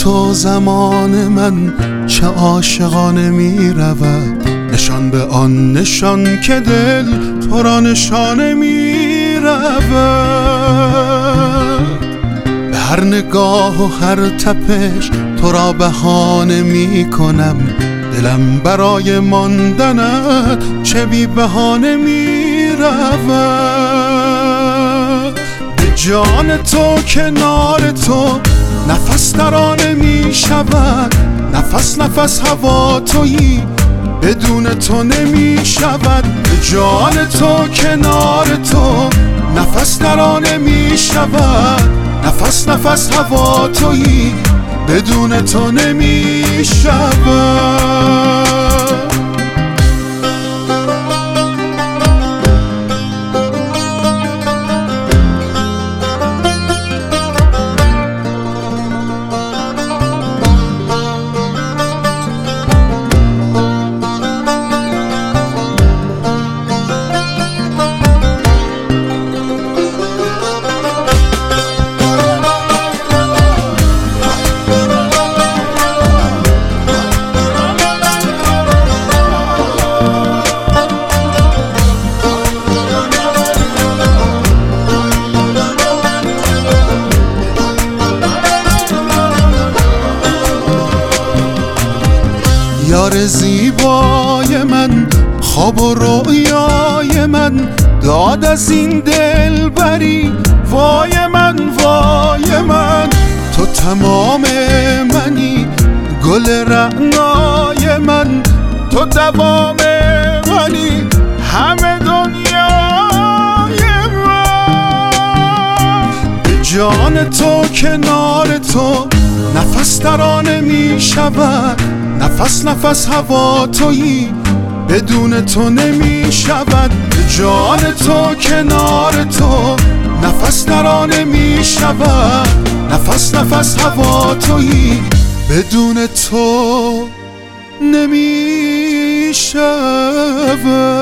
تو زمان من چه عاشقانه می رود، نشان به آن نشان که دل تو را نشانه می رود. به هر نگاه و هر تپش تو را بهانه می کنم، دلم برای ماندنت چه بی بهانه می رود. به جان تو کنار تو نفس ترانه می شود، نفس نفس هوا تویی بدون تو نمی شود. به جان تو کنار تو نفس ترانه می شود، نفس نفس هوا تویی بدون تو نمی شود. یار زیبای من، خواب و رویای من، داد از این دل بری وای من وای من. تو تمام منی، گل رعنای من، تو دوام منی، همه دنیای من. به جان تو کنار تو نفس ترانه می شود، نفس نفس هوا تویی بدون تو نمی شود. به جان تو کنار تو نفس ترانه می شود، نفس نفس هوا تویی بدون تو نمی شود.